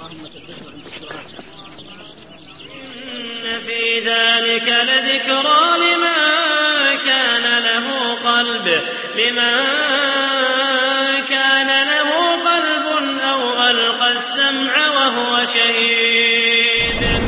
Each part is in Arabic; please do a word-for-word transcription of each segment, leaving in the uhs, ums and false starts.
إن في ذلك لذكرى لمن كان له قلب لمن كان له قلب أو ألقى السمع وهو شهيد.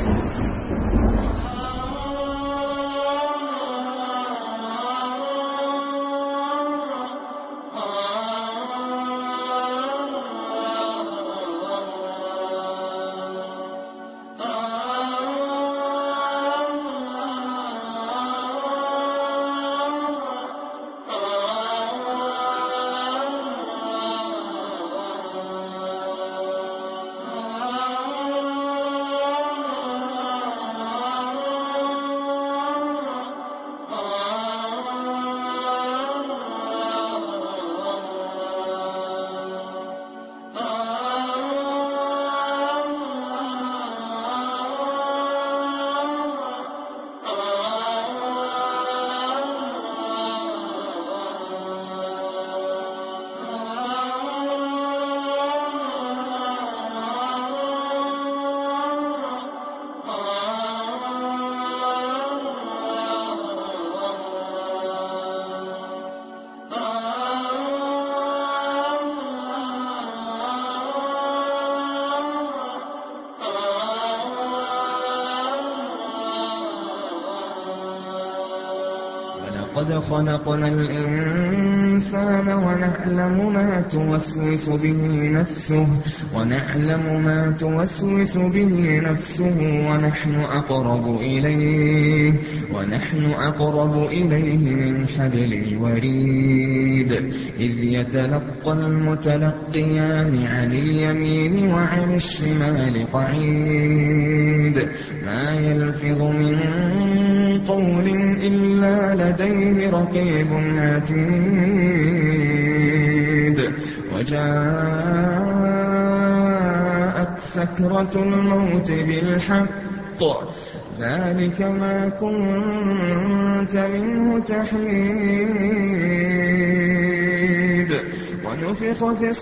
لقد خلقنا الإنسان ونعلم ما توسوس به نفسه ونعلم ما توسوس به نفسه ونحن أقرب إليه ونحن أقرب إليه من حبل الوريد إذ يتلقى المتلقيان عن اليمين وعن الشمال قعيد ما يلفظ من قول إلا لديه رقيب عتيد وجاءت سكرة الموت بالحق ذلك ما كنت منه تحيد ونفخ في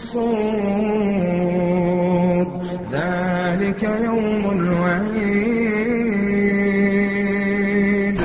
الصور ذلك يوم الوعيد.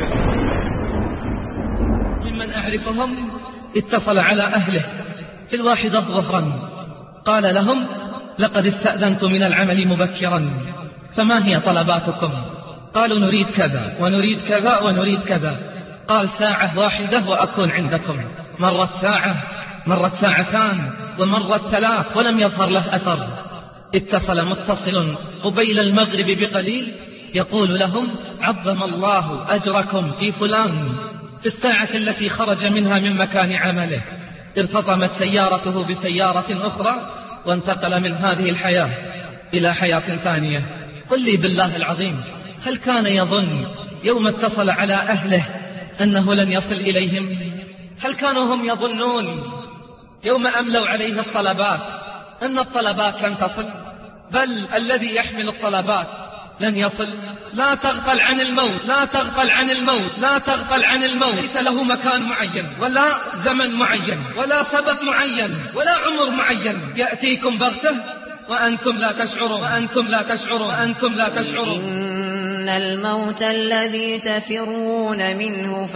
ممن أعرفهم اتصل على أهله في الواحدة ظهرا قال لهم لقد استأذنت من العمل مبكرا فما هي طلباتكم؟ قالوا نريد كذا ونريد كذا ونريد كذا. قال ساعة واحدة وأكون عندكم. مرت ساعة مرت ساعتان ومرت ثلاث ولم يظهر له أثر. اتصل متصل قبيل المغرب بقليل يقول لهم عظم الله أجركم في فلان. في الساعة التي خرج منها من مكان عمله ارتطمت سيارته بسيارة أخرى وانتقل من هذه الحياة إلى حياة ثانية. قل لي بالله العظيم هل كان يظن يوم اتصل على أهله أنه لن يصل إليهم؟ هل كانوا هم يظنون يوم أملوا عليه الطلبات أن الطلبات لن تصل؟ بل الذي يحمل الطلبات لن يصل. لا تغفل عن الموت لا تغفل عن الموت لا تغفل عن الموت. ليس له مكان معين ولا زمن معين ولا سبب معين ولا عمر معين. يأتيكم بغته وأنتم لا تشعرون وأنتم لا تشعرون وأنتم لا تشعرون. إن الموت الذي تفرون منه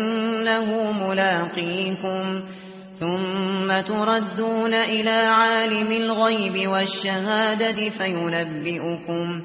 فإنه ملاقيكم ثم تردون إلى عالم الغيب والشهادة فينبئكم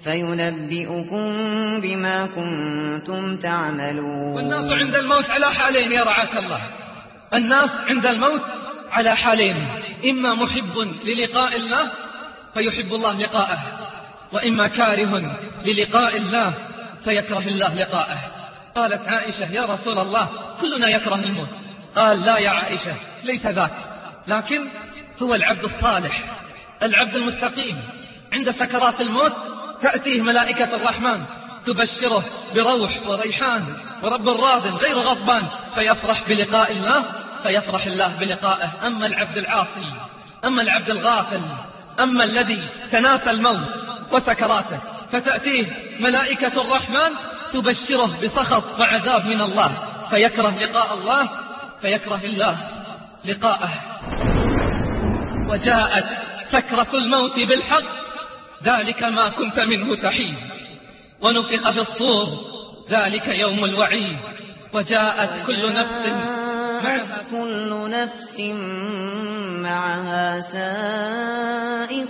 فينبئكم بما كنتم تعملون. والناس عند الموت على حالين يا رعاك الله. الناس عند الموت على حالين، إما محب للقاء الله فيحب الله لقاءه، وإما كاره للقاء الله فيكره الله لقاءه. قالت عائشة يا رسول الله كلنا يكره الموت. قال لا يا عائشة ليس ذاك، لكن هو العبد الصالح العبد المستقيم عند سكرات الموت تأتيه ملائكة الرحمن تبشره بروح وريحان ورب راض غير غضبان فيفرح بلقاء الله فيفرح الله بلقائه. أما العبد العاصي أما العبد الغافل أما الذي تناسى الموت وسكراته فتأتيه ملائكة الرحمن تبشره بسخط وعذاب من الله فيكره لقاء الله فيكره الله لقاءه. وجاءت سكرة الموت بالحق ذلك ما كنت منه تحيد. ونفخ في الصور ذلك يوم الوعيد. وجاءت كل نفس معها كل نفس معها سائق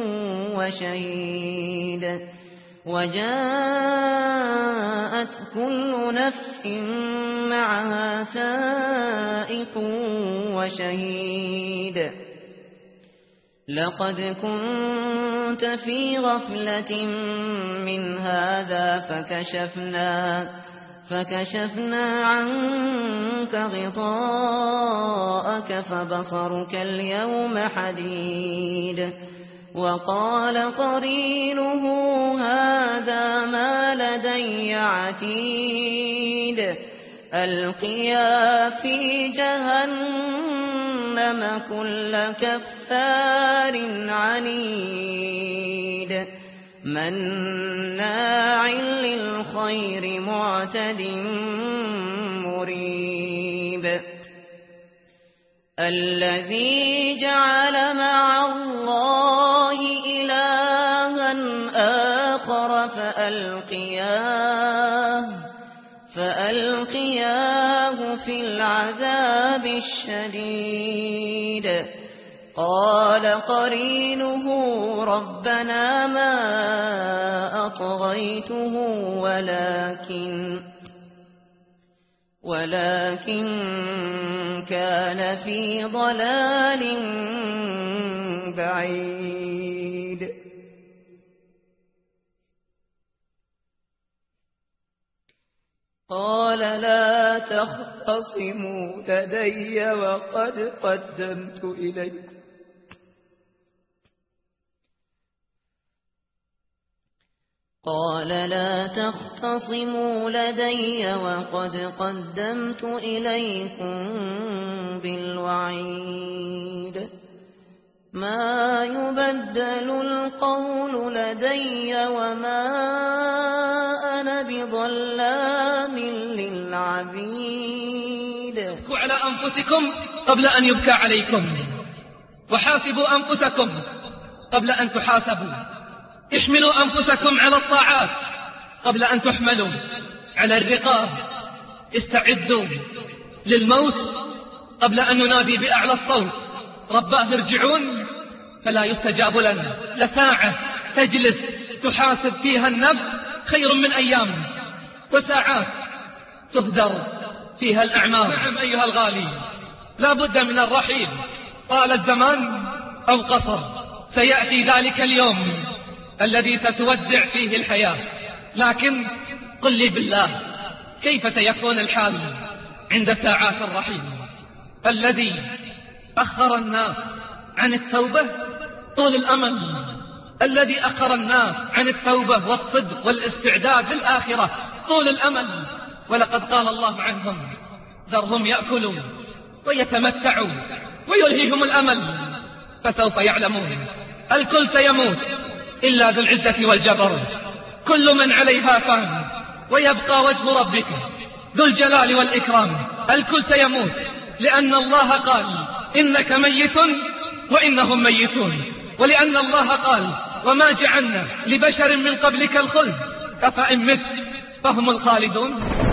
وشهيد وجاءت كل نفس معها سائق وشهيد لقد كنت في غفلة من هذا فكشفنا فكشفنا عنك غطاءك فبصرك اليوم حديد. وقال قرينه هذا ما لدي عتيد. ألقيا في جهنم كل كفار عنيد مناع للخير معتد مريب. الذي جعل مع الله إلها آخر فألقياه فألقياه في العذاب الشديد. قال قرينه ربنا ما أطغيته ولكن ولكن كان في ضلال بعيد. قال لا تختصموا لدي وقد قدمت إليكم قال لا تختصموا لدي وقد قدمت إليكم بالوعيد. ما يبدل القول لدي وما أنا بظلام للعبيد. ابكوا على أنفسكم قبل أن يبكى عليكم، وحاسبوا أنفسكم قبل أن تحاسبوا. احملوا أنفسكم على الطاعات قبل أن تحملوا على الرقاب. استعدوا للموت قبل أن ننادي بأعلى الصوت رباه ارجعون فلا يستجاب لنا. لساعة تجلس تحاسب فيها النفس خير من أيام، وساعات تهدر فيها الأعمال. نعم أيها الغالي، لا بد من الرحيل، طال الزمان أو قصر. سيأتي ذلك اليوم الذي ستودع فيه الحياة. لكن قل لي بالله، كيف سيكون الحال عند ساعات الرحيل؟ الذي أخر الناس عن التوبة طول الأمل، الذي أخر الناس عن التوبة والصدق والاستعداد للآخرة طول الأمل. ولقد قال الله عنهم ذرهم يأكلوا ويتمتعوا ويلهيهم الأمل فسوف يعلمون. الكل سيموت إلا ذو العزة والجبروت. كل من عليها فان ويبقى وجه ربك ذو الجلال والإكرام. الكل سيموت لأن الله قال إنك ميت وإنهم ميتون، ولأن الله قال وما جعلنا لبشر من قبلك الخلد أفإن مت فهم الخالدون.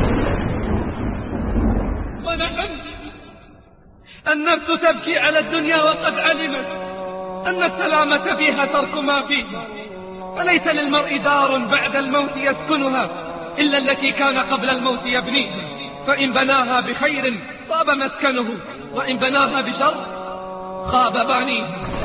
ونعم النفس تبكي على الدنيا وقد علمت أن السلامة فيها ترك ما فيه، فليس للمرء دار بعد الموت يسكنها إلا التي كان قبل الموت يبنيها، فإن بناها بخير طاب مسكنه وإن بناها بشر خاب بانيه.